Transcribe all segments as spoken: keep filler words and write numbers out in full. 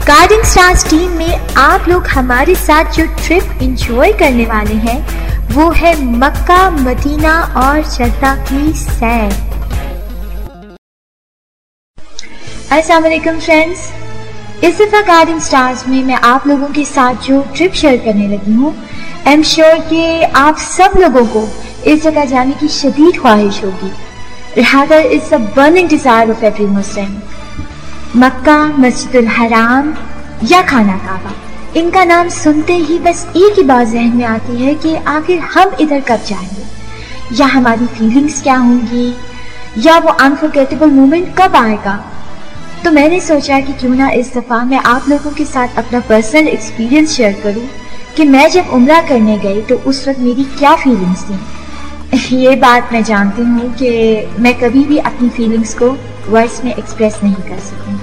Guiding stars team میں آپ لوگ ہمارے ساتھ جو ٹرپ انجوائے کرنے والے ہیں وہ ہے مکہ، مدینہ اور جدہ کی سیر۔ السلام علیکم فرینڈز، اس دفعہ گائیڈنگ سٹارز میں میں آپ لوگوں کے ساتھ جو ٹرپ شیئر کرنے لگی ہوں، ایم شیور کہ آپ سب لوگوں کو اس جگہ جانے کی شدید خواہش ہوگی۔ rather it's a burning desire of every Muslim۔ مکہ، مسجد الحرام یا خانہ کعبہ، ان کا نام سنتے ہی بس ایک ہی بات ذہن میں آتی ہے کہ آخر ہم ادھر کب جائیں گے، یا ہماری فیلنگز کیا ہوں گی، یا وہ انفارگیٹیبل مومنٹ کب آئے گا۔ تو میں نے سوچا کہ کیوں نہ اس دفعہ میں آپ لوگوں کے ساتھ اپنا پرسنل ایکسپیرینس شیئر کروں کہ میں جب عمرہ کرنے گئی تو اس وقت میری کیا فیلنگز تھیں۔ یہ بات میں جانتی ہوں کہ میں کبھی بھی اپنی فیلنگز کو ورڈز میں ایکسپریس نہیں کر سکوں۔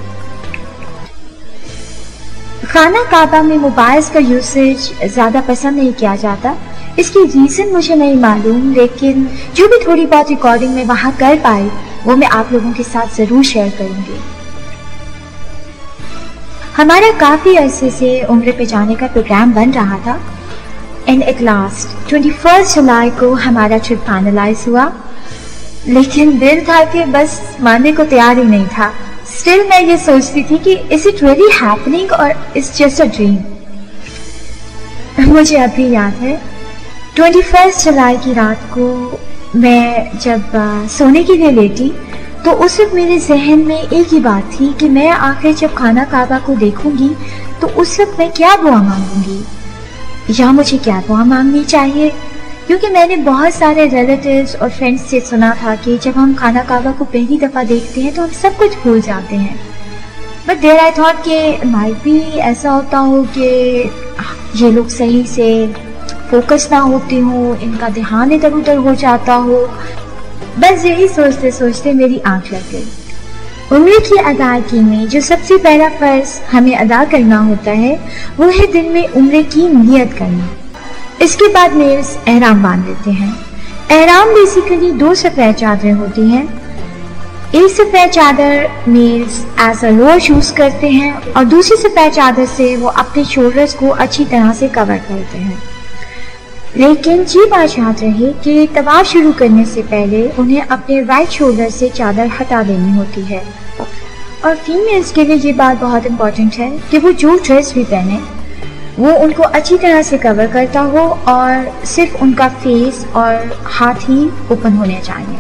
خانہ کعبہ میں موبائلز کا یوسیج زیادہ پسند نہیں کیا جاتا، اس کی ریزن مجھے نہیں معلوم، لیکن جو بھی تھوڑی بہت ریکارڈنگ میں وہاں کر پائی وہ میں آپ لوگوں کے ساتھ ضرور شیئر کروں گی۔ ہمارا کافی عرصے سے عمرے پہ جانے کا پروگرام بن رہا تھا، and at last twenty first July کو ہمارا ٹرپ فائنلائز ہوا، لیکن دل تھا کہ بس ماننے کو تیار ہی نہیں تھا۔ اسٹل میں یہ سوچتی تھی کہ از اٹ ریئلی ہیپننگ اور اٹس جسٹ اے ڈریم۔ مجھے اب بھی یاد ہے ٹوئنٹی فرسٹ جولائی کی رات کو میں جب سونے کے لیے لیٹی تو اس وقت میرے ذہن میں ایک ہی بات تھی کہ میں آخر جب خانہ کعبہ کو دیکھوں گی تو اس وقت میں کیا دعا مانگوں گی، یا مجھے کیا دعا مانگنی چاہیے، کیونکہ میں نے بہت سارے ریلیٹیوز اور فرینڈس سے سنا تھا کہ جب ہم خانہ کعبہ کو پہلی دفعہ دیکھتے ہیں تو ہم سب کچھ بھول جاتے ہیں۔ بٹ دیر آئی تھاٹ کہ مائٹ بھی ایسا ہوتا ہو کہ یہ لوگ صحیح سے فوکس نہ ہوتے ہوں، ان کا دھیان ادھر ادھر ہو جاتا ہو۔ بس یہی سوچتے سوچتے میری آنکھ لگ گئی۔ عمرے کی ادائیگی میں جو سب سے پہلا فرض ہمیں ادا کرنا ہوتا ہے وہ ہے دن میں عمرے کی نیت کرنا۔ اس کے بعد میلز احرام باندھ لیتے ہیں۔ احرام بیسیکلی دو سفید چادریں ہوتی ہیں، ایک سفید چادر males as a lower use کرتے ہیں اور دوسری سفید چادر سے وہ اپنے شولڈرز کو اچھی طرح سے کور کرتے ہیں۔ لیکن یہ بات یاد رہے کہ طواف شروع کرنے سے پہلے انہیں اپنے رائٹ شولڈر سے چادر ہٹا دینی ہوتی ہے، اور فیمیلز کے لیے یہ بات بہت امپورٹنٹ ہے کہ وہ جو ڈریس بھی پہنے وہ ان کو اچھی طرح سے کور کرتا ہو اور صرف ان کا فیس اور ہاتھ ہی اوپن ہونے چاہیے۔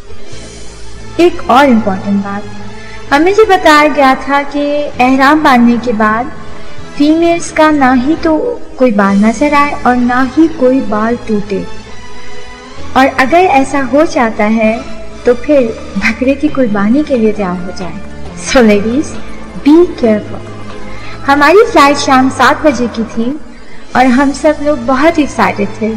ایک اور امپورٹنٹ بات، ہمیں یہ بتایا گیا تھا کہ احرام باندھنے کے بعد فیمیلز کا نہ ہی تو کوئی بال نظر آئے اور نہ ہی کوئی بال ٹوٹے، اور اگر ایسا ہو جاتا ہے تو پھر بکرے کی قربانی کے لیے تیار ہو جائے۔ So ladies be careful. ہماری فلائٹ شام سات بجے کی تھی اور ہم سب لوگ بہت ایکسائٹیڈ تھے،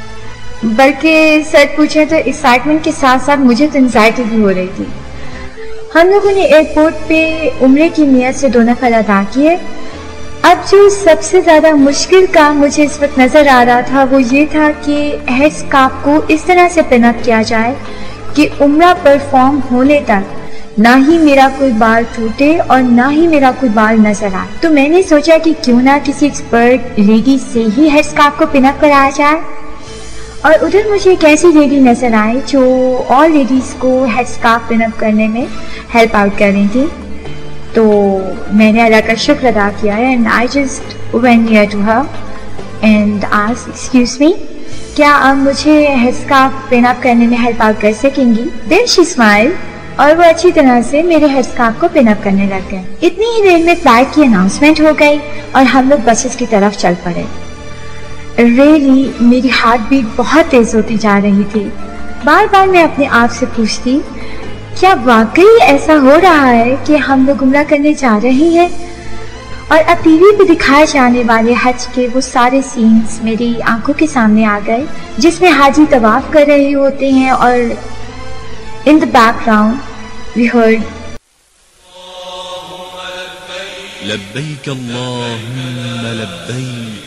بلکہ سچ پوچھے تو ایکسائٹمنٹ کے ساتھ ساتھ مجھے تو انزائٹی بھی ہو رہی تھی۔ ہم لوگوں نے ایئرپورٹ پہ عمرے کی نیت سے دو نفل ادا کیے۔ اب جو سب سے زیادہ مشکل کام مجھے اس وقت نظر آ رہا تھا وہ یہ تھا کہ ہیڈ اسکارف کو اس طرح سے پن اپ کیا جائے کہ عمرہ پرفارم ہونے تک نہ ہی میرا کوئی بال ٹوٹے اور نہ ہی میرا کوئی بال نظر آئے۔ تو میں نے سوچا کہ کیوں نہ کسی ایکسپرٹ لیڈی سے ہی ہیڈ اسکارف کو پن اپ کرایا جائے، اور ادھر مجھے ایک ایسی لیڈی نظر آئی جو اور لیڈیز کو ہیڈ اسکارف پن اپ کرنے میں ہیلپ آؤٹ کر رہی تھی۔ تو میں نے اللہ کا شکر ادا کیا ہے، and I just went near to her and asked excuse me, کیا آپ مجھے ہیڈ اسکارف پن اپ کرنے میں ہیلپ آؤٹ کر سکیں گی؟ دین شی اسمائل، اور وہ اچھی طرح سے میرے ہیڈ اسکارف کو پن اپ کرنے لگ گئے۔ اتنی ہی دیر میں فلائٹ کی اناؤنسمنٹ ہو گئی اور ہم لوگ بسز کی طرف چل پڑے۔ ریئلی میری ہارٹ بیٹ بہت تیز ہوتی جا رہی تھی۔ بار بار میں اپنے آپ سے پوچھتی کیا واقعی ایسا ہو رہا ہے کہ ہم لوگ عمرہ کرنے جا رہے ہیں؟ اور اب ٹی وی پہ دکھائے جانے والے حج کے وہ سارے سینز میری آنکھوں کے سامنے آ گئے جس میں حاجی طواف کر رہے ہوتے ہیں اور ان the background we heard لبيك اللهم لبيك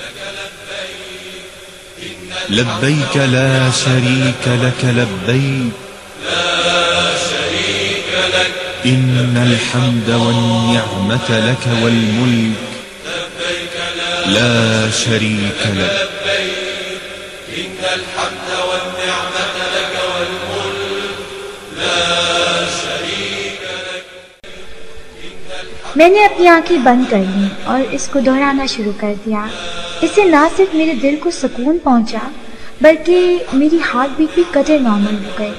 لبيك لا شريك لك لبيك لا شريك لك إن الحمد والنعمة لك والملك لا شريك لك. إن الحمد والنعمة لك والملك لا شريك لك. میں نے اپنی آنکھیں بند کر لی اور اس کو دہرانا شروع کر دیا. اسے نہ صرف میرے دل کو سکون پہنچا بلکہ میری ہارٹ بیٹ بھی قدر نارمل ہو گئی.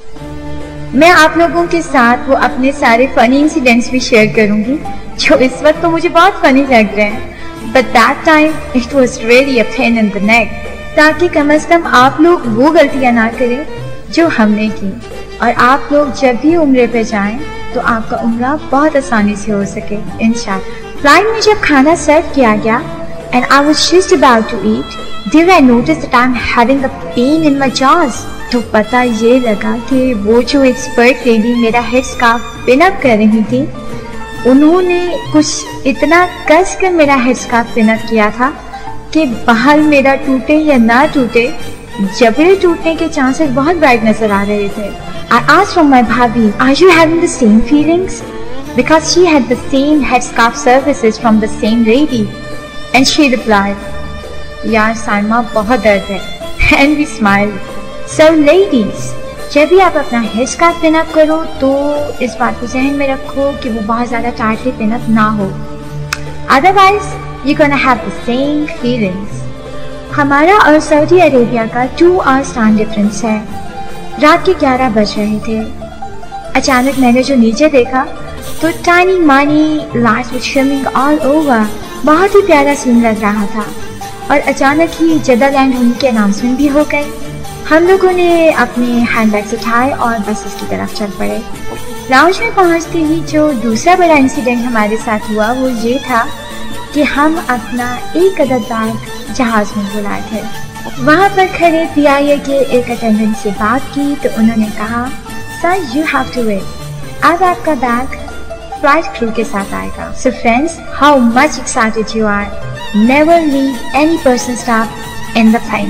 میں آپ لوگوں کے ساتھ وہ اپنے سارے فنی انسیڈنٹس بھی شیئر کروں گی جو اس وقت تو مجھے بہت فنی لگ رہے ہیں. But that time it was really a pain in the neck. تاکہ کم از کم آپ لوگ وہ غلطیاں نہ کریں جو ہم نے کی، اور آپ لوگ جب بھی عمرے پہ جائیں تو آپ کا عمرہ بہت آسانی سے ہو سکے انشاءاللہ. فلائٹ میں جب کھانا سرو کیا گیا and I was just about to eat, there I noticed that I'm having a pain in my jaws. تو پتہ یہ لگا کہ وہ جو ایکسپرٹ لیڈی میرا ہیڈ اسکارف پن اپ کر رہی تھی انہوں نے کچھ اتنا کس کر میرا ہیڈ اسکارف پن اپ کیا تھا کہ بال میرا ٹوٹے یا نہ ٹوٹے جبڑے ٹوٹنے کے چانسز بہت برائٹ نظر آ رہے تھے. I asked from my bhabhi, are you having the same feelings? Because she had the same headscarf services from the same lady. And she replied, یار سائمہ بہت درد ہے. And we smiled. So ladies, جب بھی آپ اپنا ہیڈ اسکارف پن اپ کرو تو اس بات کو ذہن میں رکھو کہ وہ بہت زیادہ ٹائٹلی پن اپ نہ ہو. Otherwise, you're gonna have the same feelings. ہمارا اور سعودی عربیہ کا ٹو آورس ٹائم ڈفرینس ہے. رات کے گیارہ بج رہے تھے. اچانک میں نے جو نیچے دیکھا تو tiny money lights were shimmering all over. بہت ہی پیارا سین لگ رہا تھا اور اچانک ہی جدہ لینڈ ہونے کی اناؤنسمنٹ بھی ہو گئی. ہم لوگوں نے اپنے ہینڈ بیگس اٹھائے اور بسز کی طرف چل پڑے. لاؤنج میں پہنچتے ہی جو دوسرا بڑا انسیڈنٹ ہمارے ساتھ ہوا وہ یہ تھا کہ ہم اپنا ایک عدد بیگ جہاز میں بلائے تھے. وہاں پر کھڑے پی آئی اے کے ایک اٹینڈنٹ سے بات کی تو انہوں نے کہا, sir you have to wait, اب آپ کا بیگ فلائٹ کرو کے ساتھ آئے گا. So friends, how much excited you are. Never leave any person staff in the plane,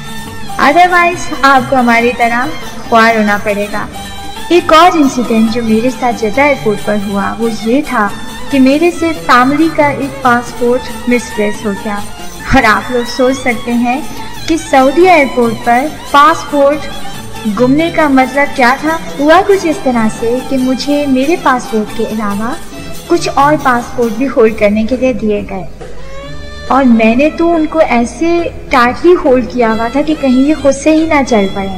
otherwise آپ کو ہماری طرح خوار ہونا پڑے گا. ایک اور انسیڈنٹ جو میرے ساتھ جدہ ایئرپورٹ پر ہوا وہ یہ تھا کہ میرے سے فیملی کا ایک پاسپورٹ مس پلیس ہو گیا. اور آپ لوگ سوچ سکتے ہیں کہ سعودی ایئرپورٹ پر پاسپورٹ گمنے کا مطلب کیا تھا. ہوا کچھ اس طرح سے کہ مجھے میرے پاسپورٹ کے علاوہ کچھ اور پاسپورٹ بھی ہولڈ کرنے کے لیے دیے گئے اور میں نے تو ان کو ایسے ٹائٹلی ہولڈ کیا ہوا تھا کہ کہیں یہ خود سے ہی نہ چل پڑے.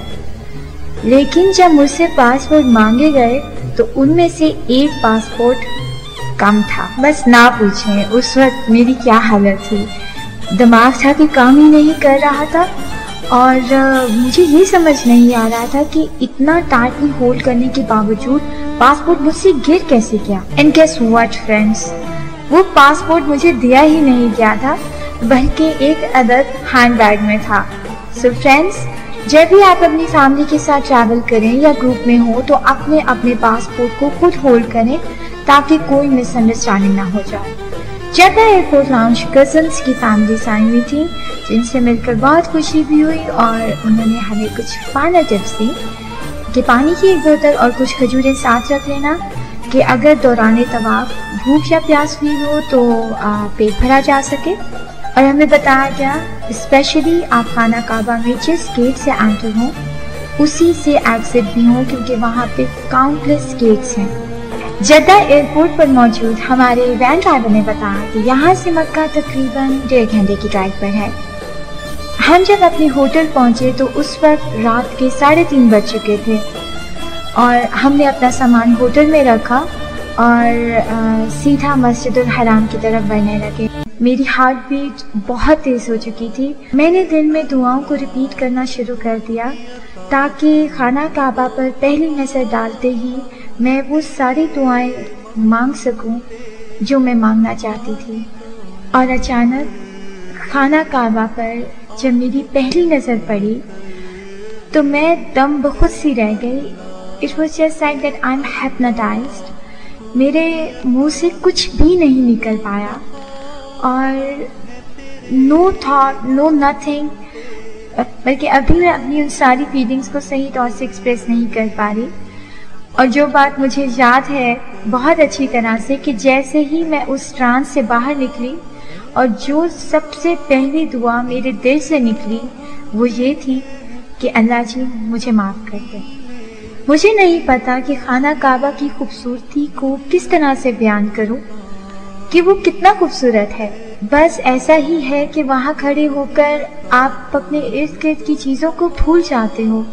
لیکن جب مجھ سے پاسپورٹ مانگے گئے تو ان میں سے ایک پاسپورٹ کم تھا. بس نہ پوچھیں اس وقت میری کیا حالت تھی. دماغ تھا کہ کام ہی نہیں کر رہا تھا اور مجھے یہ سمجھ نہیں آ رہا تھا کہ اتنا ٹائٹلی ہولڈ کرنے کے باوجود پاسپورٹ مجھ سے گر کیسے گیا. اینڈ گیس واٹ فرینڈس, وہ پاسپورٹ مجھے دیا ہی نہیں گیا تھا بلکہ ایک عدد ہینڈ بیگ میں تھا. سو فرینڈس, جب بھی آپ اپنی فیملی کے ساتھ ٹریول کریں یا گروپ میں ہوں تو اپنے اپنے پاسپورٹ کو خود ہولڈ کریں تاکہ کوئی مس انڈرسٹینڈنگ نہ ہو جائے. جدہ ایئرپورٹ لاؤنج کزنس کی فیملیز آئی ہوئی تھی جن سے مل کر بہت خوشی بھی ہوئی اور انہوں نے ہمیں کچھ فائنل ٹپس دی کہ پانی کی ایک بوتل اور کچھ کھجوریں ساتھ رکھ لینا کہ اگر دوران طواف بھوک یا پیاس فیل ہو تو پیٹ بھرا جا سکے. اور ہمیں بتایا گیا اسپیشلی آپ خانہ کعبہ میں جس گیٹ سے انٹر ہوں اسی سے ایگزٹ بھی ہوں کیونکہ وہاں پہ کاؤنٹلیس گیٹس ہیں. جدہ ایئرپورٹ پر موجود ہمارے وین ڈرائیور نے بتایا کہ یہاں سے مکہ تقریباً ڈیڑھ گھنٹے کی ڈرائیو پر ہے. ہم جب اپنے ہوٹل پہنچے تو اس وقت رات کے ساڑھے تین بج چکے تھے اور ہم نے اپنا سامان ہوٹل میں رکھا اور سیدھا مسجد الحرام کی طرف بڑھنے لگے. میری ہارٹ بیٹ بہت تیز ہو چکی تھی. میں نے دل میں دعاؤں کو ریپیٹ کرنا شروع کر دیا تاکہ خانہ کعبہ پر پہلی نظر ڈالتے ہی میں وہ ساری دعائیں مانگ سکوں جو میں مانگنا چاہتی تھی. اور اچانک خانہ کعبہ پر جب میری پہلی نظر پڑی تو میں دم بخود سی رہ گئی. It was just like that I'm hypnotized. میرے منہ سے کچھ بھی نہیں نکل پایا اور نو تھاٹ نو نتھنگ, بلکہ ابھی میں اپنی ان ساری فیلنگس کو صحیح طور سے ایکسپریس نہیں کر پا رہی. اور جو بات مجھے یاد ہے بہت اچھی طرح سے کہ جیسے ہی میں اس ٹرانس سے باہر نکلی اور جو سب سے پہلی دعا میرے دل سے نکلی وہ یہ تھی کہ اللہ جی مجھے معاف کر دے۔ مجھے نہیں پتا کہ خانہ کعبہ کی خوبصورتی کو کس طرح سے بیان کروں، کہ وہ کتنا خوبصورت ہے۔ بس ایسا ہی ہے کہ وہاں کھڑے ہو کر آپ اپنے ارد گرد کی چیزوں کو بھول جاتے ہو،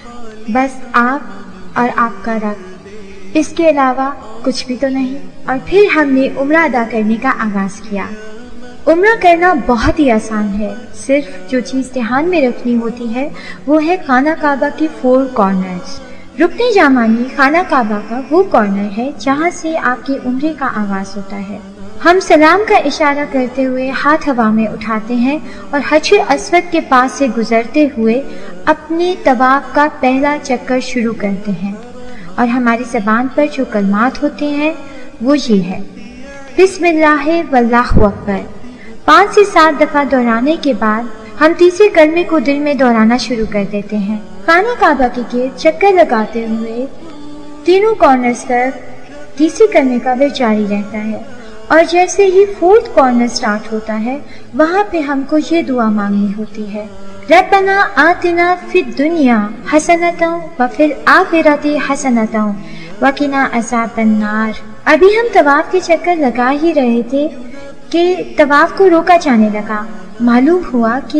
بس آپ اور آپ کا رب، اس کے علاوہ کچھ بھی تو نہیں۔ اور پھر ہم نے عمرہ ادا کرنے کا آغاز کیا۔ عمرہ کرنا بہت ہی آسان ہے، صرف جو چیز دھیان میں رکھنی ہوتی ہے وہ ہے خانہ کعبہ کے فور کارنرز۔ رکن یمانی خانہ کعبہ کا وہ کارنر ہے جہاں سے آپ کے عمرے کا آغاز ہوتا ہے۔ ہم سلام کا اشارہ کرتے ہوئے ہاتھ ہوا میں اٹھاتے ہیں اور حجر اسود کے پاس سے گزرتے ہوئے اپنے طواف کا پہلا چکر شروع کرتے ہیں، اور ہماری زبان پر جو کلمات ہوتے ہیں وہ یہ ہے: بسم اللہ واللہ اکبر۔ پانچ سے سات دفعہ دہرانے کے بعد ہم تیسرے کلمے کو دل میں دہرانا شروع کر دیتے ہیں۔ خانہ کعبہ کے گرد چکر لگاتے ہوئے تینوں کارنرز تک تیسرے کلمے کا ورد جاری رہتا ہے، اور جیسے ہی فورتھ کارنر سٹارٹ ہوتا ہے وہاں پہ ہم کو یہ دعا مانگنی ہوتی ہے: ربنا آتنا فی الدنیا حسنۃ وفی الآخرۃ حسنۃ وقنا عذاب النار۔ ابھی ہم طواف کے چکر لگا ہی رہے تھے کہ طواف کو روکا جانے لگا۔ معلوم ہوا کہ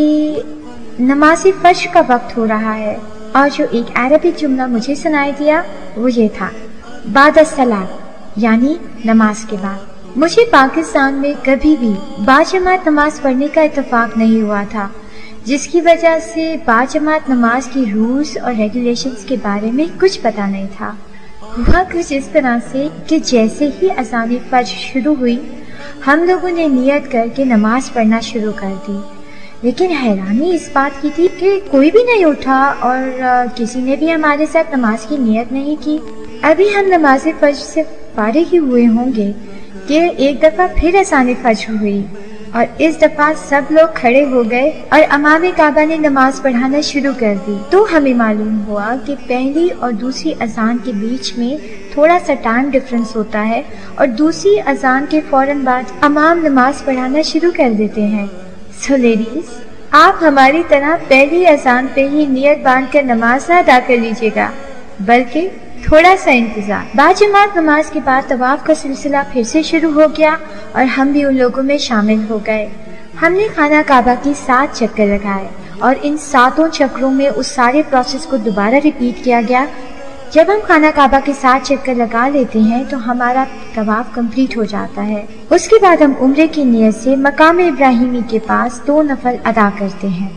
نماز فجر کا وقت ہو رہا ہے، اور جو ایک عربک جملہ مجھے سنائی دیا وہ یہ تھا: بعد الصلاۃ، یعنی نماز کے بعد۔ مجھے پاکستان میں کبھی بھی باجماعت نماز پڑھنے کا اتفاق نہیں ہوا تھا، جس کی وجہ سے باجماعت نماز کی رولز اور ریگولیشنز کے بارے میں کچھ پتہ نہیں تھا۔ ہوا کچھ اس طرح سے کہ جیسے ہی اذان فجر شروع ہوئی ہم لوگوں نے نیت کر کے نماز پڑھنا شروع کر دی، لیکن حیرانی اس بات کی تھی کہ کوئی بھی نہیں اٹھا اور کسی نے بھی ہمارے ساتھ نماز کی نیت نہیں کی۔ ابھی ہم نماز فجر سے فارغ ہی ہوئے ہوں گے کہ ایک دفعہ پھر اذان فجر ہوئی، اور اس دفعہ سب لوگ کھڑے ہو گئے اور امام کعبہ نے نماز پڑھانا شروع کر دی۔ تو ہمیں معلوم ہوا کہ پہلی اور دوسری اذان کے بیچ میں تھوڑا سا ٹائم ڈفرنس ہوتا ہے، اور دوسری اذان کے فوراً بعد امام نماز پڑھانا شروع کر دیتے ہیں۔ سو لیڈیز، آپ ہماری طرح پہلی اذان پہ ہی نیت باندھ کر نماز نہ ادا کر لیجیے گا، بلکہ تھوڑا سا انتظار۔ باجماعت نماز کے بعد طواف کا سلسلہ پھر سے شروع ہو گیا، اور ہم بھی ان لوگوں میں شامل ہو گئے۔ ہم نے خانہ کعبہ کی سات چکر لگائے، اور ان ساتوں چکروں میں اس سارے پروسیس کو دوبارہ ریپیٹ کیا گیا۔ جب ہم خانہ کعبہ کے سات چکر لگا لیتے ہیں تو ہمارا طواف کمپلیٹ ہو جاتا ہے۔ اس کے بعد ہم عمرے کی نیت سے مقام ابراہیمی کے پاس دو نفل ادا کرتے ہیں۔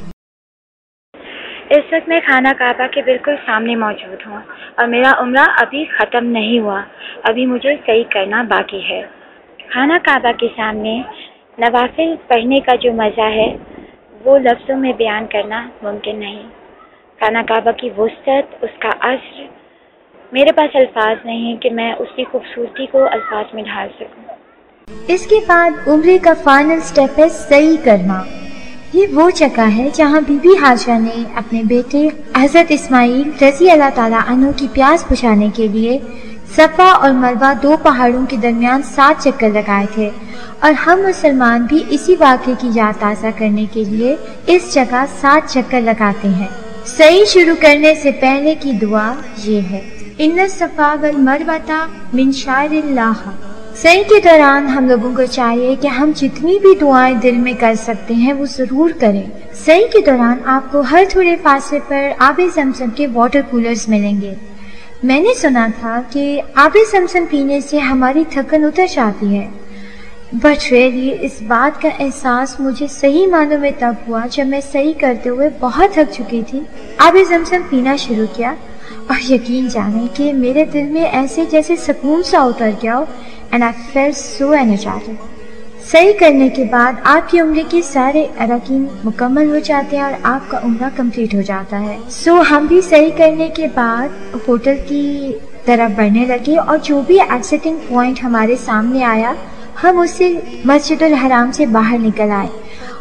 اس وقت میں خانہ کعبہ کے بالکل سامنے موجود ہوں، اور میرا عمرہ ابھی ختم نہیں ہوا، ابھی مجھے صحیح کرنا باقی ہے۔ خانہ کعبہ کے سامنے نوافل پڑھنے کا جو مزہ ہے وہ لفظوں میں بیان کرنا ممکن نہیں۔ خانہ کعبہ کی وسعت، اس کا عصر، میرے پاس الفاظ نہیں کہ میں اس کی خوبصورتی کو الفاظ میں ڈھال سکوں۔ اس کے بعد عمرے کا فائنل سٹیپ ہے سعی کرنا۔ یہ وہ جگہ ہے جہاں بی بی حاجرہ نے اپنے بیٹے حضرت اسماعیل رضی اللہ تعالیٰ عنہ کی پیاس بجھانے کے لیے صفا اور مروہ دو پہاڑوں کے درمیان سات چکر لگائے تھے، اور ہم مسلمان بھی اسی واقعے کی یاد تازہ کرنے کے لیے اس جگہ سات چکر لگاتے ہیں۔ سعی شروع کرنے سے پہلے کی دعا یہ ہے: ان الصفا والمروہ من شعائر اللہ۔ سعی کے دوران ہم لوگوں کو چاہیے کہ ہم جتنی بھی دعائیں دل میں کر سکتے ہیں وہ ضرور کریں۔ سعی کے دوران آپ کو ہر تھوڑے فاصلے پر آب زمزم کے واٹر کولرز ملیں گے۔ میں نے سنا تھا کہ آب زمزم پینے سے ہماری تھکن اتر جاتی ہے، بٹ ریئلی اس بات کا احساس مجھے صحیح معنوں میں تب ہوا جب میں سعی کرتے ہوئے بہت تھک چکی تھی، آب زمزم پینا شروع کیا، اور یقین جانیں کہ میرے دل میں ایسے جیسے سکون سا اتر گیا ہو، and I felt so energetic۔ سعی کرنے کے بعد آپ کی عمرے کے سارے اراکین مکمل ہو جاتے ہیں اور آپ کا عمرہ کمپلیٹ ہو جاتا ہے۔ سو so, ہم بھی سعی کرنے کے بعد ہوٹل کی طرف بڑھنے لگے، اور جو بھی ایکسٹنگ پوائنٹ ہمارے سامنے آیا ہم اس سے مسجد الحرام سے باہر نکل آئے،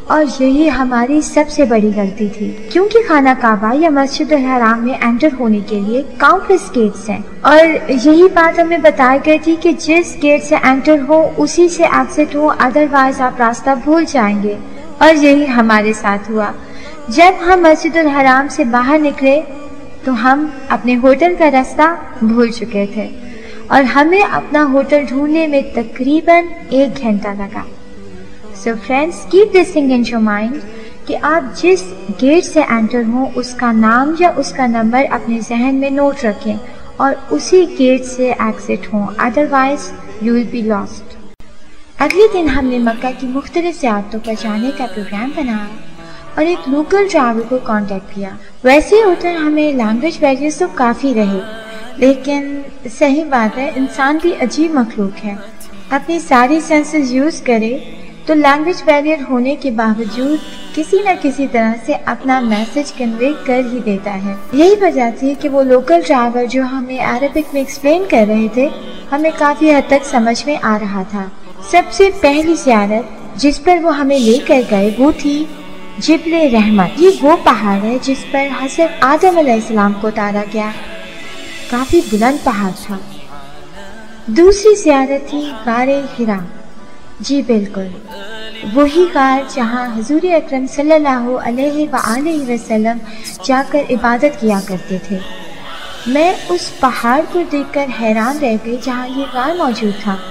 اور یہی ہماری سب سے بڑی غلطی تھی، کیونکہ خانہ کعبہ یا مسجد الحرام میں انٹر ہونے کے لیے کاؤنٹلیس گیٹس ہیں، اور یہی بات ہمیں بتائی گئی تھی کہ جس گیٹ سے انٹر ہو اسی سے ایگزٹ ہو، ادروائز آپ راستہ بھول جائیں گے، اور یہی ہمارے ساتھ ہوا۔ جب ہم مسجد الحرام سے باہر نکلے تو ہم اپنے ہوٹل کا راستہ بھول چکے تھے، اور ہمیں اپنا ہوٹل ڈھونڈنے میں تقریباً ایک گھنٹہ لگا۔ So friends, keep this thing in your mind کہ آپ جس گیٹ سے انٹر ہوں اس کا نام یا اس کا نمبر اپنے ذہن میں نوٹ رکھیں اور اسی گیٹ سے ایگزٹ ہوں، otherwise you will be lost. اگلے دن ہم نے مکہ کی مختلف زیارتوں پر جانے کا پروگرام بنایا اور ایک لوکل ڈرائیور کو کانٹیکٹ کیا۔ ویسے ادھر ہمیں لینگویج بیریئرز تو کافی رہے، لیکن صحیح بات ہے، انسان بھی عجیب مخلوق ہے، اپنی ساری سینسز یوز کرے تو لینگویج بیریئر ہونے کے باوجود کسی نہ کسی طرح سے اپنا میسج کنوے کر ہی دیتا ہے۔ یہی وجہ تھی کہ وہ لوکل ڈرائیور جو ہمیں عربک میں ایکسپلین کر رہے تھے ہمیں کافی حد تک سمجھ میں آ رہا تھا۔ سب سے پہلی زیارت جس پر وہ ہمیں لے کر گئے وہ تھی جبل رحمت۔ یہ وہ پہاڑ ہے جس پر حضرت آدم علیہ السلام کو اتارا گیا، کافی بلند پہاڑ تھا۔ دوسری زیارت تھی غار حرا۔ جی بالکل، وہی غار جہاں حضور اکرم صلی اللہ علیہ وآلہ وسلم جا کر عبادت کیا کرتے تھے۔ میں اس پہاڑ کو دیکھ کر حیران رہ گئی جہاں یہ غار موجود تھا۔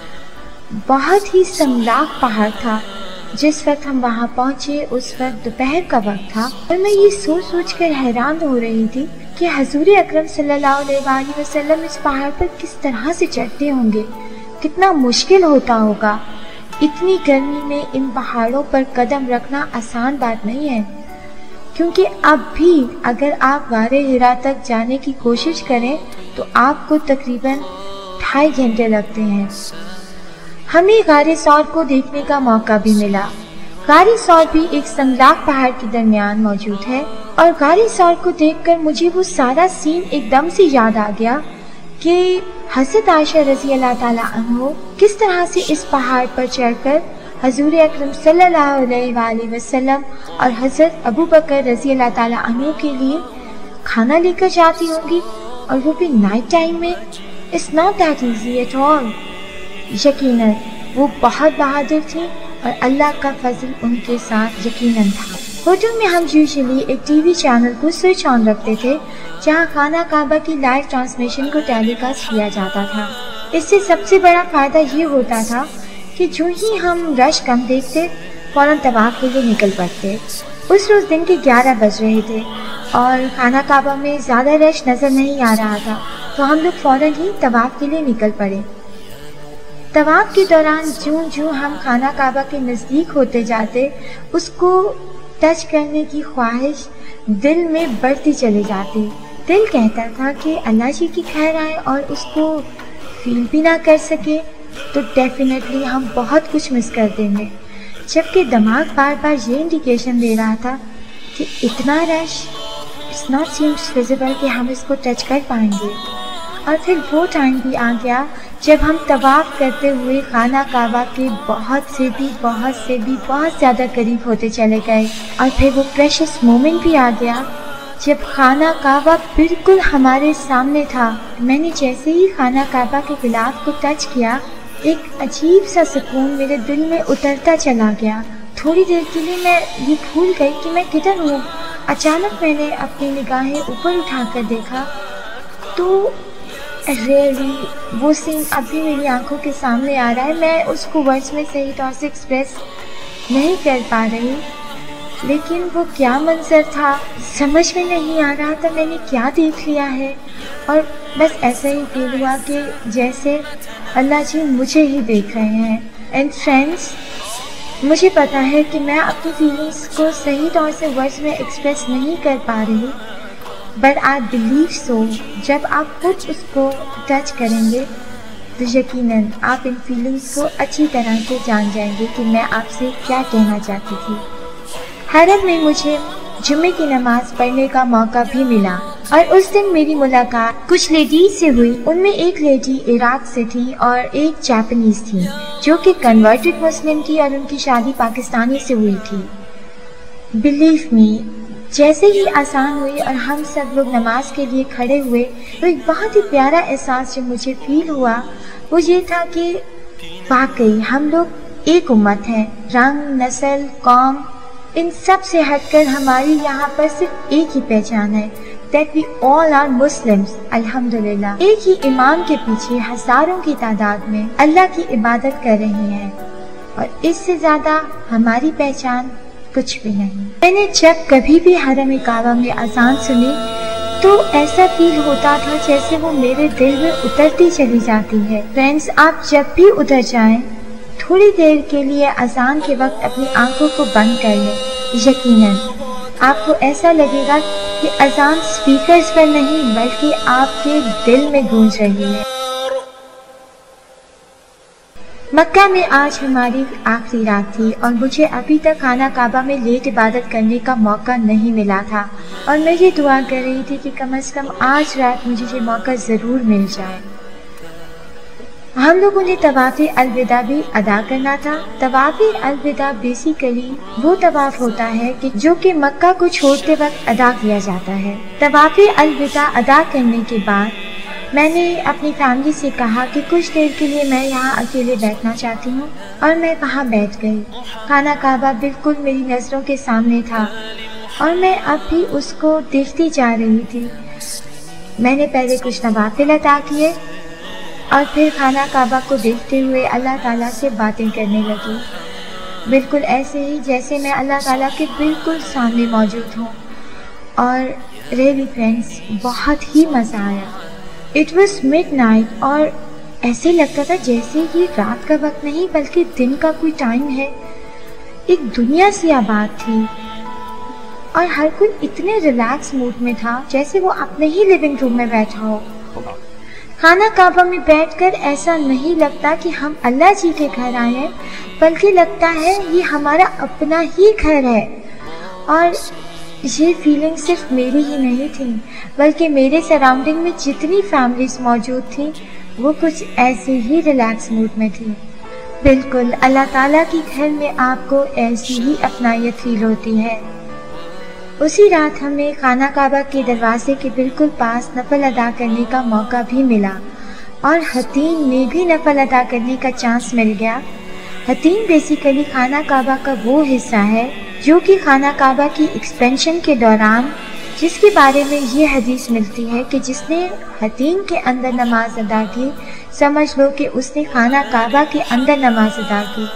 بہت ہی سملاق پہاڑ تھا۔ جس وقت ہم وہاں پہنچے اس وقت دوپہر کا وقت تھا، اور میں یہ سوچ سوچ کر حیران ہو رہی تھی کہ حضور اکرم صلی اللہ علیہ وآلہ وسلم اس پہاڑ پر کس طرح سے چڑھتے ہوں گے، کتنا مشکل ہوتا ہوگا۔ اتنی گرمی میں ان پہاڑوں پر قدم رکھنا آسان بات نہیں ہے، کیونکہ اب بھی اگر آپ غار حرا تک جانے کی کوشش کریں تو آپ کو تقریباً ڈھائی گھنٹے لگتے ہیں۔ ہمیں غار ثور کو دیکھنے کا موقع بھی ملا۔ غار ثور بھی ایک سملاق پہاڑ کے درمیان موجود ہے، اور غار ثور کو دیکھ کر مجھے وہ سارا سین ایک دم سے یاد آ گیا کہ حضرت عائشہ رضی اللہ تعالیٰ عنہ کس طرح سے اس پہاڑ پر چڑھ کر حضور اکرم صلی اللہ علیہ وآلہ وسلم اور حضرت ابو بکر رضی اللہ تعالیٰ عنہ کے لیے کھانا لے کر جاتی ہوں گی، اور وہ بھی نائٹ ٹائم میں۔ It's not that easy at all۔ یقیناً وہ بہت بہادر تھی اور اللہ کا فضل ان کے ساتھ یقیناً تھا۔ ہوٹل میں ہم یوزلی ایک ٹی وی چینل کو سوئچ آن رکھتے تھے جہاں خانہ کعبہ کی لائیو ٹرانسمیشن کو ٹیلی کاسٹ کیا جاتا تھا۔ اس سے سب سے بڑا فائدہ یہ ہوتا تھا کہ جو ہی ہم رش کم دیکھتے فوراً طواف کے لیے نکل پڑتے۔ اس روز دن کے گیارہ بج رہے تھے اور خانہ کعبہ میں زیادہ رش نظر نہیں آ رہا تھا، تو ہم لوگ فوراً ہی طواف کے لیے نکل پڑے۔ طواف کے دوران جوں جوں ہم خانہ کعبہ کے نزدیک ہوتے جاتے اس کو ٹچ کرنے کی خواہش دل میں بڑھتی چلی جاتی۔ دل کہتا تھا کہ اللہ جی کی خیر آئے اور اس کو فیل بھی نہ کر سکے تو ڈیفینیٹلی ہم بہت کچھ مس کر دیں گے، جبکہ دماغ بار بار یہ انڈیکیشن دے رہا تھا کہ اتنا rush it's not seems visible کہ ہم اس کو ٹچ کر پائیں گے۔ اور پھر وہ ٹائم بھی آ گیا جب ہم طواف کرتے ہوئے خانہ کعبہ کے بہت سے بھی بہت سے بھی بہت زیادہ قریب ہوتے چلے گئے، اور پھر وہ پریشس مومنٹ بھی آ گیا جب خانہ کعبہ بالکل ہمارے سامنے تھا۔ میں نے جیسے ہی خانہ کعبہ کے غلاف کو ٹچ کیا، ایک عجیب سا سکون میرے دل میں اترتا چلا گیا۔ تھوڑی دیر کے لیے میں یہ بھول گئی کہ میں کدھر ہوں۔ اچانک میں نے اپنی نگاہیں اوپر اٹھا کر دیکھا تو ریئلی وہ سین اب بھی میری آنکھوں کے سامنے آ رہا ہے۔ میں اس کو ورڈز میں صحیح طور سے ایکسپریس نہیں کر پا رہی، لیکن وہ کیا منظر تھا سمجھ میں نہیں آ رہا تھا میں نے کیا دیکھ لیا ہے، اور بس ایسا ہی فیل ہوا کہ جیسے اللہ جی مجھے ہی دیکھ رہے ہیں۔ اینڈ فرینڈس، مجھے پتا ہے کہ میں اپنی فیلنگس کو صحیح طور سے ورڈز میں ایکسپریس نہیں کر پا رہی، بٹ آئی بلیو سو جب آپ خود اس کو ٹچ کریں گے تو یقیناً آپ ان فیلنگس کو اچھی طرح سے جان جائیں گے کہ میں آپ سے کیا کہنا چاہتی تھی۔ حرم میں مجھے جمعے کی نماز پڑھنے کا موقع بھی ملا۔ और उस दिन मेरी मुलाकात कुछ लेडीज से हुई। उनमें एक लेडी इराक से थी और एक जापानीज थी जो कि कन्वर्टेड मुस्लिम थी और उनकी शादी पाकिस्तानी से हुई थी। बिलीव मी, जैसे ही आसान हुई और हम सब लोग नमाज के लिए खड़े हुए तो एक बहुत ही प्यारा एहसास जो मुझे फील हुआ वो ये था कि वाकई हम लोग एक उम्मत हैं। रंग, नस्ल, कौम, इन सब से हटकर हमारी यहाँ पर सिर्फ एक ही पहचान है, that we all are Muslims। अल्हम्दुलिल्लाह एक ही इमाम के पीछे हजारों की तादाद में अल्लाह की इबादत कर रहे हैं और इससे ज्यादा हमारी पहचान कुछ भी नहीं। मैंने जब कभी भी हरम काबा में अजान सुनी तो ऐसा फील होता था जैसे वो मेरे दिल में उतरती चली जाती है। फ्रेंड्स, आप जब भी उतर जाएं, थोड़ी देर के लिए अजान के वक्त अपनी आंखों को बंद कर लें। यकीनन आपको ऐसा लगेगा कि अजान स्पीकर्स पर नहीं बल्कि आपके दिल में गूंज रही है। मक्का में आज हमारी आखिरी रात थी और मुझे अभी तक खाना काबा में लेट इबादत करने का मौका नहीं मिला था और मैं ये दुआ कर रही थी कि कम से कम आज रात मुझे ये मौका ज़रूर मिल जाए। हम लोगों ने तवाफ़े अलविदा भी अदा करना था। तवाफ़े अलविदा बेसिकली वो तवाफ होता है कि जो कि मक्का को छोड़ते वक्त अदा किया जाता है। तवाफ़े अलविदा अदा करने के बाद मैंने अपनी फैमिली से कहा कि कुछ देर के लिए मैं यहाँ अकेले बैठना चाहती हूँ और मैं वहाँ बैठ गई। खाना काबा बिल्कुल मेरी नज़रों के सामने था और मैं अब भी उसको देखती जा रही थी। मैंने पहले कुछ नवाफिल अदा किए और फिर खाना काबा को देखते हुए अल्लाह ताला से बातें करने लगी, बिल्कुल ऐसे ही जैसे मैं अल्लाह ताला के बिल्कुल सामने मौजूद हूँ। और रियली फ्रेंड्स, बहुत ही मज़ा आया। इट वॉज मिड नाइट और ऐसे लगता था जैसे ये रात का वक्त नहीं बल्कि दिन का कोई टाइम है। एक दुनिया सी आबाद थी और हर कोई इतने रिलैक्स मूड में था जैसे वो अपने ही लिविंग रूम में बैठा हो। खाना काबा में बैठकर ऐसा नहीं लगता कि हम अल्लाह जी के घर आए हैं, बल्कि लगता है ये हमारा अपना ही घर है। और ये फीलिंग सिर्फ मेरी ही नहीं थी बल्कि मेरे सराउंडिंग में जितनी फैमिलीज मौजूद थी वो कुछ ऐसे ही रिलैक्स मूड में थी। बिल्कुल अल्लाह ताला के घर में आपको ऐसी ही अपनायत फील होती है। उसी रात हमें खाना काबा के दरवाजे के बिल्कुल पास नफल अदा करने का मौका भी मिला और हतीम में भी नफल अदा करने का चांस मिल गया। हतीम बेसिकली खाना काबा का वो हिस्सा है जो कि खाना काबा की एक्सपेंशन के दौरान, जिसके बारे में ये हदीस मिलती है कि जिसने हतीम के अंदर नमाज अदा की, समझ लो कि उसने खाना काबा के अंदर नमाज अदा की।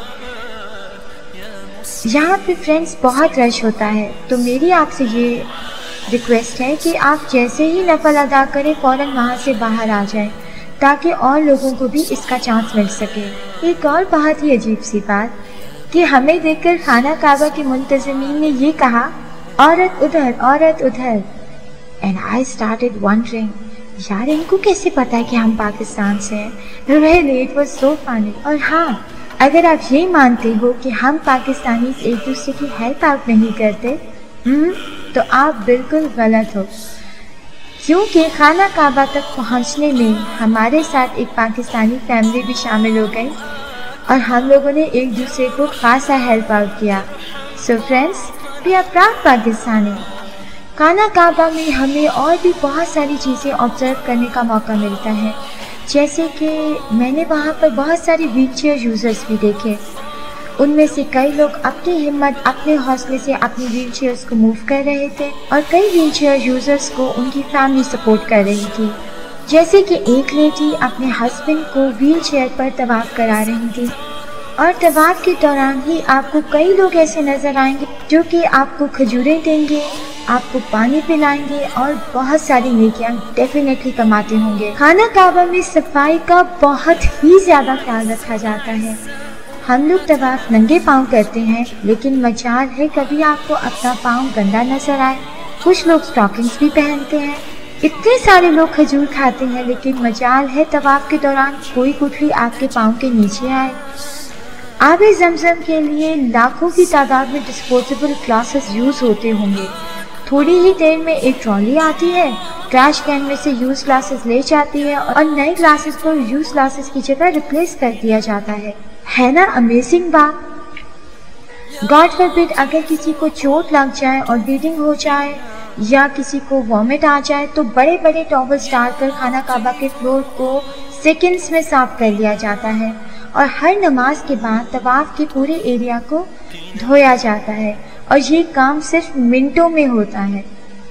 यहाँ पे फ्रेंड्स बहुत रश होता है, तो मेरी आपसे ये रिक्वेस्ट है कि आप जैसे ही नफल अदा करें फ़ौरन वहाँ से बाहर आ जाएं ताकि और लोगों को भी इसका चांस मिल सके। एक और बहुत ही अजीब सी बात कि हमें देखकर खाना काबा के मुंतज़िमीन ने ये कहा, औरत उधर, औरत उधर। एंड आई स्टार्टेड वंडरिंग, यार इनको कैसे पता है कि हम पाकिस्तान से हैं। Really it was so funny. और हाँ, अगर आप ये मानते हो कि हम पाकिस्तानी एक दूसरे की हेल्प आउट नहीं करते, हम्म तो आप बिल्कुल गलत हो, क्योंकि खाना काबा तक पहुंचने में हमारे साथ एक पाकिस्तानी फैमिली भी शामिल हो गई और हम लोगों ने एक दूसरे को खासा हेल्प आउट किया। So friends, we are proud Pakistani. खाना काबा में हमें और भी बहुत सारी चीज़ें ऑब्जर्व करने का मौका मिलता है, जैसे कि मैंने वहाँ पर बहुत सारे व्हील चेयर यूज़र्स भी देखे। उनमें से कई लोग अपनी हिम्मत, अपने हौसले से अपनी व्हील चेयर्स को मूव कर रहे थे और कई व्हील चेयर यूज़र्स को उनकी फैमिली सपोर्ट कर रही थी। जैसे कि एक लेडी अपने हस्बैंड को व्हील चेयर पर तवाफ करा रही थी और तवाफ के दौरान ही आपको कई लोग ऐसे नज़र आएंगे जो कि आपको खजूरें देंगे, आपको पानी पिलाएंगे और बहुत सारी नेकियां डेफिनेटली कमाते होंगे। खाना काबा में सफाई का बहुत ही ज़्यादा ख्याल रखा जाता है। हम लोग तवाफ नंगे पाँव करते हैं, लेकिन मजाल है कभी आपको अपना पाँव गंदा नजर आए। कुछ लोग स्टॉकिंग्स भी पहनते हैं। इतने सारे लोग खजूर खाते हैं, लेकिन मजाल है तवाफ के दौरान कोई गुठली आपके पाँव के नीचे आए। आबे ज़मज़म के लिए लाखों की तादाद में डिस्पोजेबल ग्लासेस यूज़ होते होंगे। थोड़ी ही देर में एक ट्रॉली आती है ट्रैश कैन में से यूज ग्लासेस ले जाती है और नए ग्लासेस को यूज ग्लासेस की जगह रिप्लेस कर दिया जाता है है ना अमेजिंग बात। गॉड फॉरबिड अगर किसी को चोट लग जाए और ब्लीडिंग हो जाए या किसी को वॉमिट आ जाए तो बड़े बड़े टॉवल्स डालकर खाना काबा के फ्लोर को सेकंड्स में साफ कर लिया जाता है और हर नमाज के बाद तवाफ के पूरे एरिया को धोया जाता है और ये काम सिर्फ मिनटों में होता है।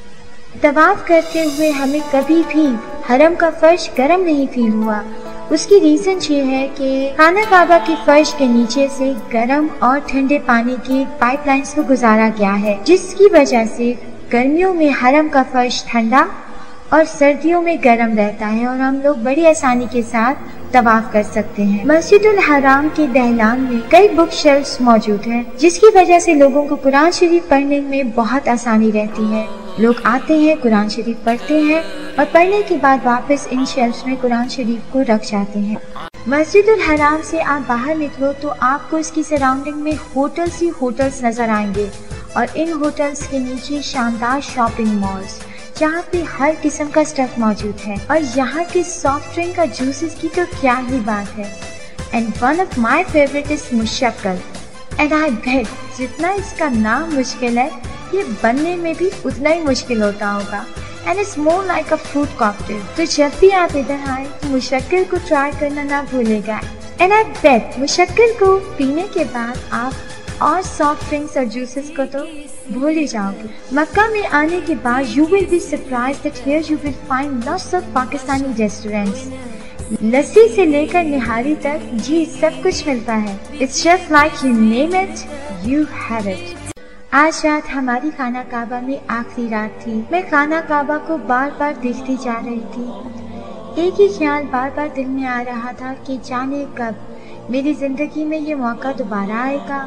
तवाफ करते हुए हमें कभी भी हरम का फर्श गर्म नहीं फील हुआ। उसकी रीजन ये है कि खाना काबा के फर्श के नीचे से गर्म और ठंडे पानी की पाइपलाइंस को गुजारा गया है, जिसकी वजह से गर्मियों में हरम का फर्श ठंडा और सर्दियों में गर्म रहता है और हम लोग बड़ी आसानी के साथ तवाफ कर सकते हैं। मस्जिदुल हराम के दहलान में कई बुक शेल्फ्स मौजूद हैं, जिसकी वजह से लोगों को कुरान शरीफ पढ़ने में बहुत आसानी रहती है। लोग आते हैं, कुरान शरीफ पढ़ते हैं और पढ़ने के बाद वापस इन शेल्फ्स में कुरान शरीफ को रख जाते हैं। मस्जिदुल हराम से आप बाहर निकलो तो आपको इसकी सराउंडिंग में होटल्स ही होटल्स नजर आएंगे और इन होटल्स के नीचे शानदार शॉपिंग मॉल्स जहाँ पे हर किस्म का स्टफ मौजूद है और यहाँ के सॉफ्ट ड्रिंक का जूसेस की तो क्या ही बात है। And one of my favourite is मुशक्कल एंड आई बेट जितना इसका नाम मुश्किल है ये बनने में भी उतना ही मुश्किल होता होगा। And it's more like a food cocktail. तो जब भी आप इधर आए तो मुशक्कल को ट्राई करना ना भूलेगा। एंड आई बेट मुशक्कल को पीने के बाद आप और सॉफ्ट ड्रिंक्स और जूसेस को तो भूल ही जाओगे। मक्का में आने के बाद you will be surprised that here you will find lots of Pakistani restaurants. Lassi से लेकर निहारी तक जी सब कुछ मिलता है। It's just like you name it you have it. आज रात हमारी खाना काबा में आखिरी रात थी। मैं खाना काबा को बार बार देखती जा रही थी। एक ही ख्याल बार बार दिल में आ रहा था कि जाने कब मेरी जिंदगी में ये मौका दोबारा आएगा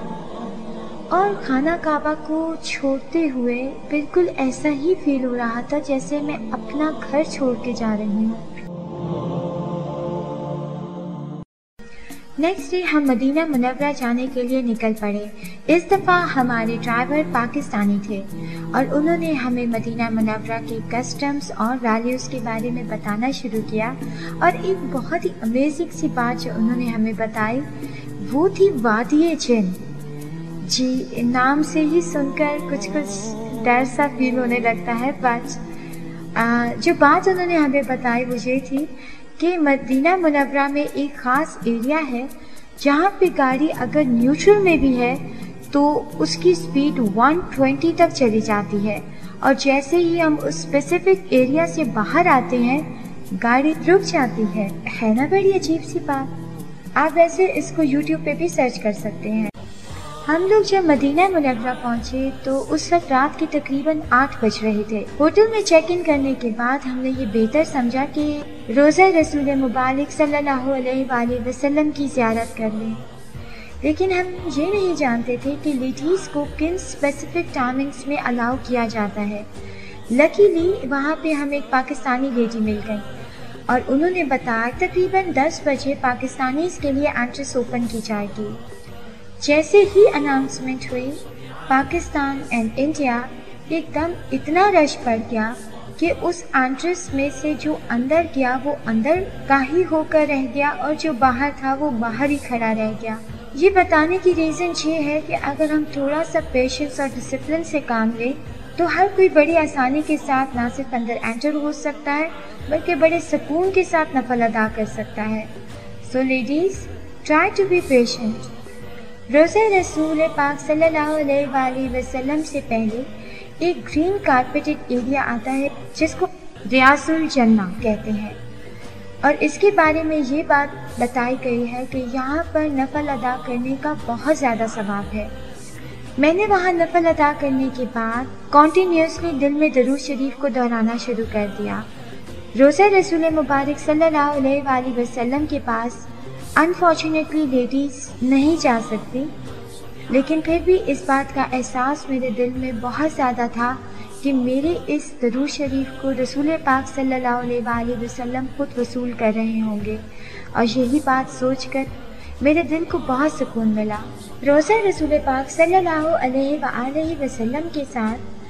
और खाना काबा को छोड़ते हुए बिल्कुल ऐसा ही फील हो रहा था जैसे मैं अपना घर छोड़ के जा रही हूँ। नेक्स्ट डे हम मदीना मुनव्वरा जाने के लिए निकल पड़े। इस दफ़ा हमारे ड्राइवर पाकिस्तानी थे और उन्होंने हमें मदीना मुनव्वरा के कस्टम्स और वैल्यूज़ के बारे में बताना शुरू किया और एक बहुत ही अमेजिंग सी बात जो उन्होंने हमें बताई वो थी वादी जिन। जी नाम से ही सुनकर कुछ कुछ डर सा फील होने लगता है, बट जो बात उन्होंने हमें बताई वो ये थी कि मदीना मुनव्वरा में एक ख़ास एरिया है जहाँ पे गाड़ी अगर न्यूट्रल में भी है तो उसकी स्पीड एक सौ बीस तक चली जाती है और जैसे ही हम उस स्पेसिफिक एरिया से बाहर आते हैं गाड़ी रुक जाती है। है ना बड़ी अजीब सी बात। आप वैसे इसको यूट्यूब पे भी सर्च कर सकते हैं। हम लोग जब मदीना मुनव्वरा पहुंचे तो उस वक्त रात के तकरीबन आठ बज रहे थे। होटल में चेक इन करने के बाद हमने ये बेहतर समझा कि रोज़ा रसूल मुबारक सल्लल्लाहु अलैहि वसल्लम की ज़ियारत कर लें, लेकिन हम ये नहीं जानते थे कि लेडीज़ को किन स्पेसिफिक टाइमिंग्स में अलाउ किया जाता है। लकीली वहाँ पे हमें एक पाकिस्तानी लेडी मिल गई और उन्होंने बताया तकरीबन दस बजे पाकिस्तानीज़ के लिए एंट्रेंस ओपन की जाएगी। जैसे ही अनाउंसमेंट हुई पाकिस्तान एंड इंडिया एकदम इतना रश पड़ गया कि उस एंट्रेंस में से जो अंदर गया वो अंदर का ही होकर रह गया और जो बाहर था वो बाहर ही खड़ा रह गया। ये बताने की रीज़न ये है कि अगर हम थोड़ा सा पेशेंस और डिसिप्लिन से काम लें तो हर कोई बड़ी आसानी के साथ ना सिर्फ अंदर एंटर हो सकता है बल्कि बड़े सुकून के साथ नफल अदा कर सकता है। So ladies try to be patient. रोज़ा रसूल पाक सल्लल्लाहु अलैहि वसल्लम से पहले एक ग्रीन कारपेटेड एरिया आता है जिसको रियासुल जन्ना कहते हैं और इसके बारे में ये बात बताई गई है कि यहाँ पर नफल अदा करने का बहुत ज़्यादा सवाब है। मैंने वहाँ नफल अदा करने के बाद कॉन्टीन्यूसली दिल में दरूद शरीफ को दोहराना शुरू कर दिया। रोज़ा रसूल मुबारक सल्लल्लाहु अलैहि वसल्लम के पास अनफॉर्चुनेटली लेडीज़ नहीं जा सकती, लेकिन फिर भी इस बात का एहसास मेरे दिल में बहुत ज़्यादा था कि मेरे इस दरूद शरीफ को रसूल पाक सल्लल्लाहु अलैहि वसल्लम खुद वसूल कर रहे होंगे और यही बात सोचकर मेरे दिल को बहुत सुकून मिला। रोज़ा रसूल पाक सल्लल्लाहु अलैहि वसल्लम के साथ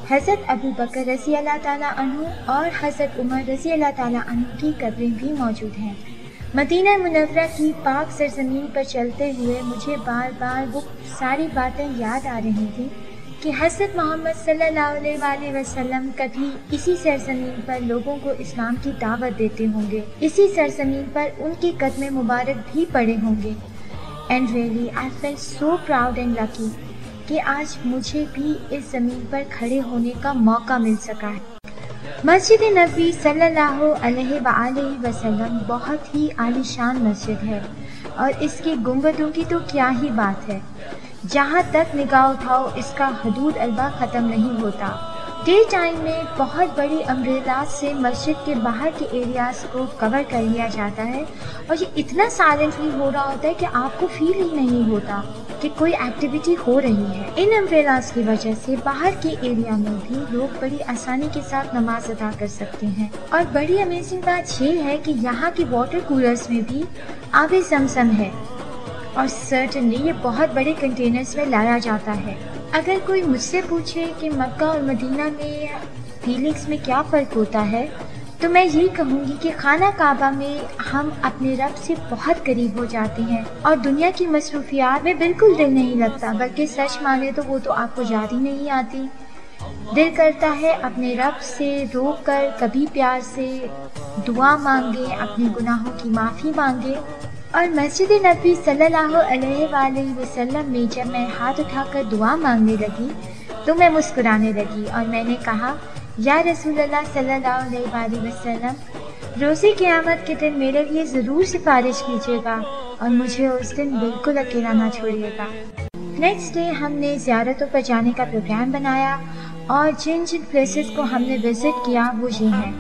حضرت ابو بکر رضی اللہ تعالیٰ عنہ اور حضرت عمر رضی اللہ تعالیٰ عنہ کی قبریں بھی موجود ہیں۔ مدینہ منورہ کی پاک سرزمین پر چلتے ہوئے مجھے بار بار وہ ساری باتیں یاد آ رہی تھیں کہ حضرت محمد صلی اللہ علیہ وآلہ وسلم کبھی اسی سرزمین پر لوگوں کو اسلام کی دعوت دیتے ہوں گے، اسی سرزمین پر ان کے قدم مبارک بھی پڑے ہوں گے۔ And really I feel so proud and lucky کہ آج مجھے بھی اس زمین پر کھڑے ہونے کا موقع مل سکا ہے۔ مسجد نبوی صلی اللہ علیہ وآلہ وسلم بہت ہی عالی شان مسجد ہے اور اس کے گنبدوں کی تو کیا ہی بات ہے، جہاں تک نگاہ اٹھاؤ اس کا حدود البا ختم نہیں ہوتا۔ ڈے ٹائم میں بہت بڑی امبریلاز سے مسجد کے باہر کے ایریاز کو کور کر لیا جاتا ہے اور یہ اتنا سائلنٹلی ہو رہا ہوتا ہے کہ آپ کو فیل ہی نہیں ہوتا کہ کوئی ایکٹیویٹی ہو رہی ہے۔ ان امبریلاز کی وجہ سے باہر کے ایریا میں بھی لوگ بڑی آسانی کے ساتھ نماز ادا کر سکتے ہیں، اور بڑی امیزنگ بات یہ ہے کہ یہاں کے واٹر کولرز میں بھی آب زمزم ہے، اور سرٹنلی یہ بہت بڑے کنٹینرز میں لایا جاتا ہے۔ اگر کوئی مجھ سے پوچھے کہ مکہ اور مدینہ میں فیلنگس میں کیا فرق ہوتا ہے، تو میں یہ کہوں گی کہ خانہ کعبہ میں ہم اپنے رب سے بہت قریب ہو جاتے ہیں اور دنیا کی مصروفیات میں بالکل دل نہیں لگتا، بلکہ سچ مانے تو وہ تو آپ کو یاد ہی نہیں آتی۔ دل کرتا ہے اپنے رب سے رو کر کبھی پیار سے دعا مانگے، اپنے گناہوں کی معافی مانگے۔ اور مسجد نبوی صلی اللہ علیہ وآلہ وسلم میں جب میں ہاتھ اٹھا کر دعا مانگنے لگی تو میں مسکرانے لگی اور میں نے کہا، یا رسول اللہ صلی اللہ علیہ وآلہ وسلم، روز قیامت کے دن میرے لیے ضرور سفارش کیجیے گا اور مجھے اس دن بالکل اکیلا نہ چھوڑیے گا۔ نیکسٹ ڈے ہم نے زیارتوں پر جانے کا پروگرام بنایا اور جن جن پلیسز کو ہم نے وزٹ کیا وہ یہ ہیں۔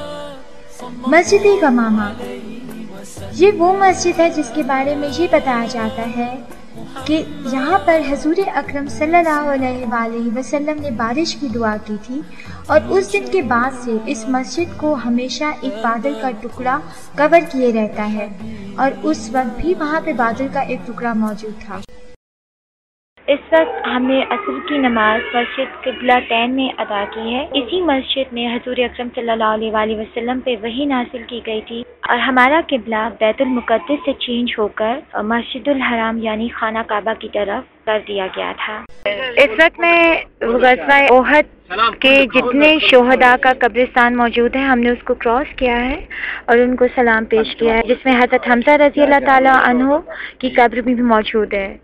مسجد غمامہ، یہ وہ مسجد ہے جس کے بارے میں یہ بتایا جاتا ہے کہ یہاں پر حضور اکرم صلی اللہ علیہ وآلہ وسلم نے بارش کی دعا کی تھی، اور اس دن کے بعد سے اس مسجد کو ہمیشہ ایک بادل کا ٹکڑا کور کیے رہتا ہے، اور اس وقت بھی وہاں پہ بادل کا ایک ٹکڑا موجود تھا۔ اس وقت ہم نے عصر کی نماز مسجد قبلہ تین میں ادا کی ہے۔ اسی مسجد میں حضور اکرم صلی اللہ علیہ وآلہ وسلم پہ وحی نازل کی گئی تھی، اور ہمارا قبلہ بیت المقدس سے چینج ہو کر مسجد الحرام یعنی خانہ کعبہ کی طرف کر دیا گیا تھا۔ اس وقت میں غزوہ احد کے جتنے شہداء کا قبرستان موجود ہے ہم نے اس کو کراس کیا ہے اور ان کو سلام پیش کیا ہے، جس میں حضرت حمزہ رضی اللہ تعالیٰ عنہ کی قبر بھی موجود ہے،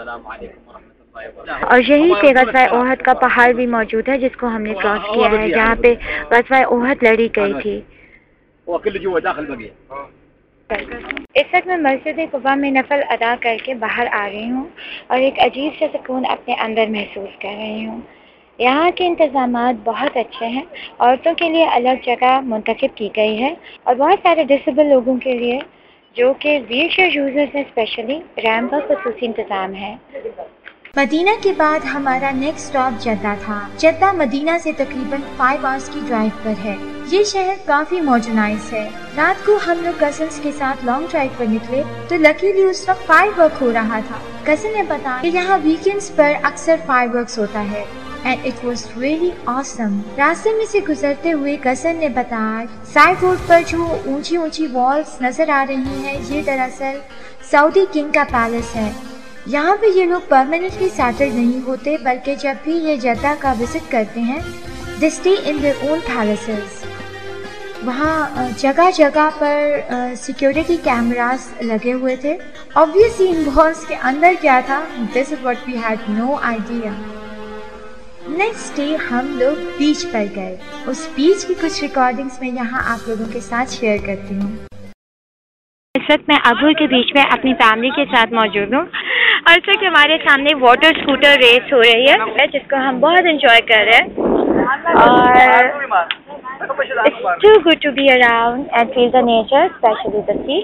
اور یہی سے غزوہ احد کا پہاڑ بھی موجود ہے جس کو ہم نے کراس کیا ہے، جہاں پہ غزوہ احد لڑی گئی تھی۔ اس وقت میں مسجد قباء میں نفل ادا کر کے باہر آ رہی ہوں اور ایک عجیب سے سکون اپنے اندر محسوس کر رہی ہوں۔ یہاں کے انتظامات بہت اچھے ہیں، عورتوں کے لیے الگ جگہ منتخب کی گئی ہے، اور بہت سارے ڈسیبل لوگوں کے لیے جو کہ ویل چیئر یوزرز ہیں اسپیشلی ریمپ کا خصوصی انتظام ہے۔ مدینہ کے بعد ہمارا نیکسٹ اسٹاپ جدہ تھا۔ جدہ مدینہ سے تقریباً فائیو آورس کی ڈرائیو پر ہے۔ یہ شہر کافی ماڈرنائز ہے۔ رات کو ہم لوگ کزنس کے ساتھ لانگ ڈرائیو پر نکلے تو لکیلی اس وقت فائر ورک ہو رہا تھا۔ کزن نے بتایا کہ یہاں ویکینڈز پر اکثر فائر ورکس ہوتا ہے and it was really awesome۔ راستے میں سے گزرتے ہوئے کزن نے بتایا سائڈ روڈ پر جو اونچی اونچی والز نظر آ رہی ہیں یہ دراصل سعودی کنگ کا پیلس ہے۔ یہاں پہ یہ لوگ پرماننٹلی سیٹل نہیں ہوتے، بلکہ جب بھی یہ جدہ کا وزٹ کرتے ہیں they stay in their own palaces۔ وہاں جگہ جگہ پر سیکیورٹی کیمراز لگے ہوئے تھے۔ obviously ان والز کے اندر کیا تھا this is what we had no idea۔ Next day ہم لوگ بیچ پر گئے۔ اس بیچ کی کچھ ریکارڈنگز میں یہاں آپ لوگوں کے ساتھ شیئر کرتی ہوں۔ اس وقت میں ابور کے بیچ میں اپنی فیملی کے ساتھ موجود ہوں، اور اس وقت ہمارے سامنے واٹر اسکوٹر ریس ہو رہی ہے جس کو ہم بہت انجوائے کر رہے ہیں، اور it's too good to be around and feel the nature, especially the sea۔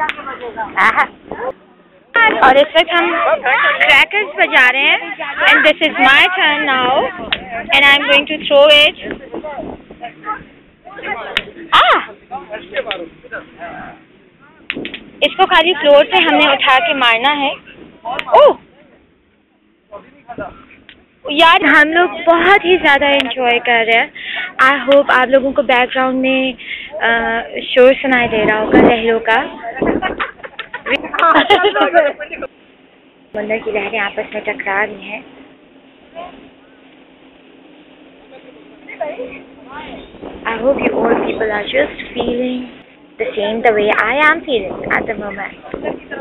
اور اس وقت ہم کریکرز بجا رہے ہیں and this is my turn now and I'm going to throw it۔ آہ! اس کو خالی فلور سے ہم نے اٹھا کے مارنا ہے۔ اوہ! یار ہم لوگ بہت ہی زیادہ انجوائے کر رہے ہیں. آئی ہوپ آپ لوگوں کو بیک گراؤنڈ میں شور سنائی دے رہا ہوگا لہروں کا. سمندر کی لہریں آپس میں ٹکرا رہی ہیں. I hope you all people are just feeling the same the way I am feeling at the moment.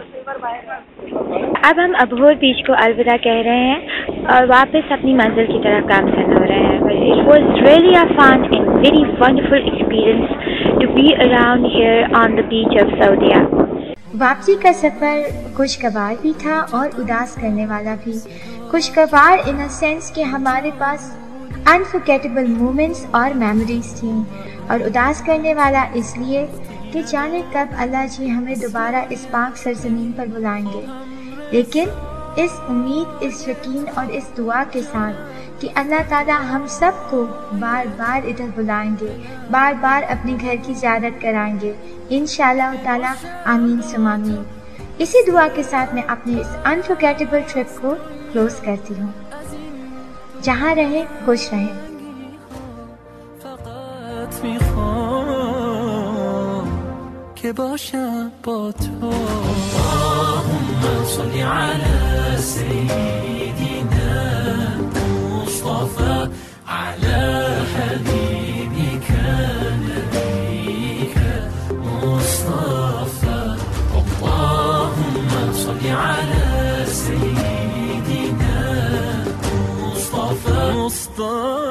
اب ہم ابہور بیچ کو الوداع کہہ رہے ہیں اور واپس اپنی منزل کی طرف گامزن ہو رہے ہیں. It was really a fun and very wonderful experience to be around here on the beach of Saudi. واپسی کا سفر خوشگوار بھی تھا اور اداس کرنے والا بھی. خوشگوار ان اے سینس کہ ہمارے پاس انفرگیٹیبل مومنٹس اور میموریز تھیں، اور اداس کرنے والا اس لیے کہ جانے کب اللہ جی ہمیں دوبارہ اس پاک سرزمین پر بلائیں گے. لیکن اس امید، اس یقین اور اس دعا کے ساتھ کہ اللہ تعالیٰ ہم سب کو بار بار ادھر بلائیں گے، بار بار اپنے گھر کی زیارت کرائیں گے انشاءاللہ تعالیٰ، آمین ثم آمین. اسی دعا کے ساتھ میں اپنے اس انفرگیٹیبل ٹرپ کو کلوز کرتی ہوں. جہاں رہیں خوش رہیں. که باشم با تو. اللهم صل على سيدنا مصطفى على حبيبك نبيك مصطفى. اللهم صل على سيدنا مصطفى مصطفى